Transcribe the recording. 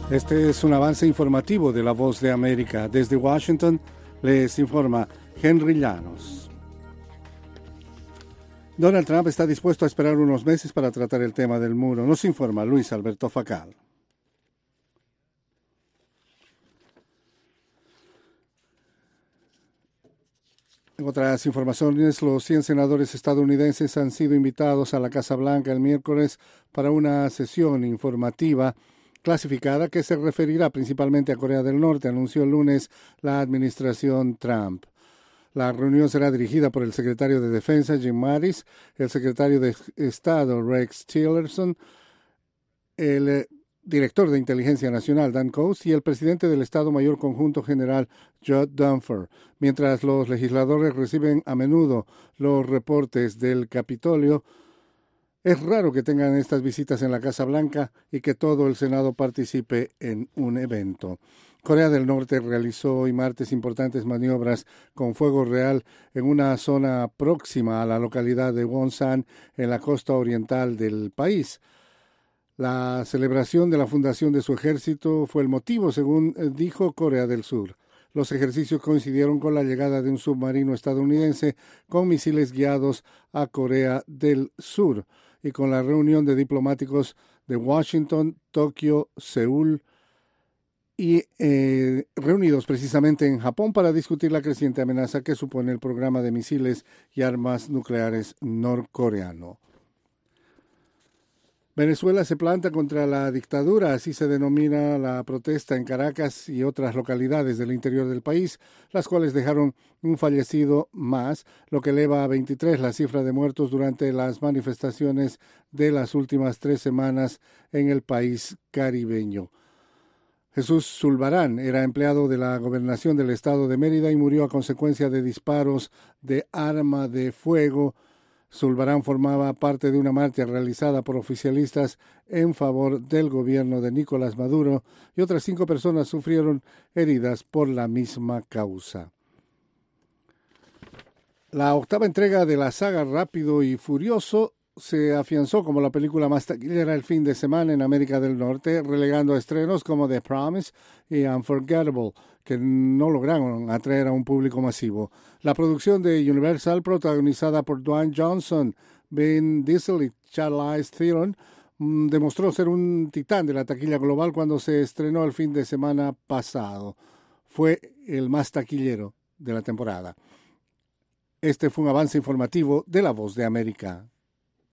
Este es un avance informativo de La Voz de América. Desde Washington les informa Henry Llanos. Donald Trump está dispuesto a esperar unos meses para tratar el tema del muro. Nos informa Luis Alberto Facal. En otras informaciones, los 100 senadores estadounidenses han sido invitados a la Casa Blanca el miércoles para una sesión informativa clasificada que se referirá principalmente a Corea del Norte, anunció el lunes la administración Trump. La reunión será dirigida por el secretario de Defensa, Jim Mattis, el secretario de Estado, Rex Tillerson, el director de Inteligencia Nacional, Dan Coats, y el presidente del Estado Mayor Conjunto General, Judd Dunford. Mientras los legisladores reciben a menudo los reportes del Capitolio, es raro que tengan estas visitas en la Casa Blanca y que todo el Senado participe en un evento. Corea del Norte realizó hoy martes importantes maniobras con fuego real en una zona próxima a la localidad de Wonsan, en la costa oriental del país. La celebración de la fundación de su ejército fue el motivo, según dijo Corea del Sur. Los ejercicios coincidieron con la llegada de un submarino estadounidense con misiles guiados a Corea del Sur y con la reunión de diplomáticos de Washington, Tokio, Seúl y reunidos precisamente en Japón para discutir la creciente amenaza que supone el programa de misiles y armas nucleares norcoreano. Venezuela se planta contra la dictadura, así se denomina la protesta en Caracas y otras localidades del interior del país, las cuales dejaron un fallecido más, lo que eleva a 23 la cifra de muertos durante las manifestaciones de las últimas 3 semanas en el país caribeño. Jesús Zulbarán era empleado de la gobernación del estado de Mérida y murió a consecuencia de disparos de arma de fuego. Zulbarán formaba parte de una marcha realizada por oficialistas en favor del gobierno de Nicolás Maduro y otras 5 personas sufrieron heridas por la misma causa. La 8ª entrega de la saga Rápido y Furioso se afianzó como la película más taquillera el fin de semana en América del Norte, relegando a estrenos como The Promise y Unforgettable, que no lograron atraer a un público masivo. La producción de Universal, protagonizada por Dwayne Johnson, Vin Diesel y Charlize Theron, demostró ser un titán de la taquilla global cuando se estrenó el fin de semana pasado. Fue el más taquillero de la temporada. Este fue un avance informativo de La Voz de América.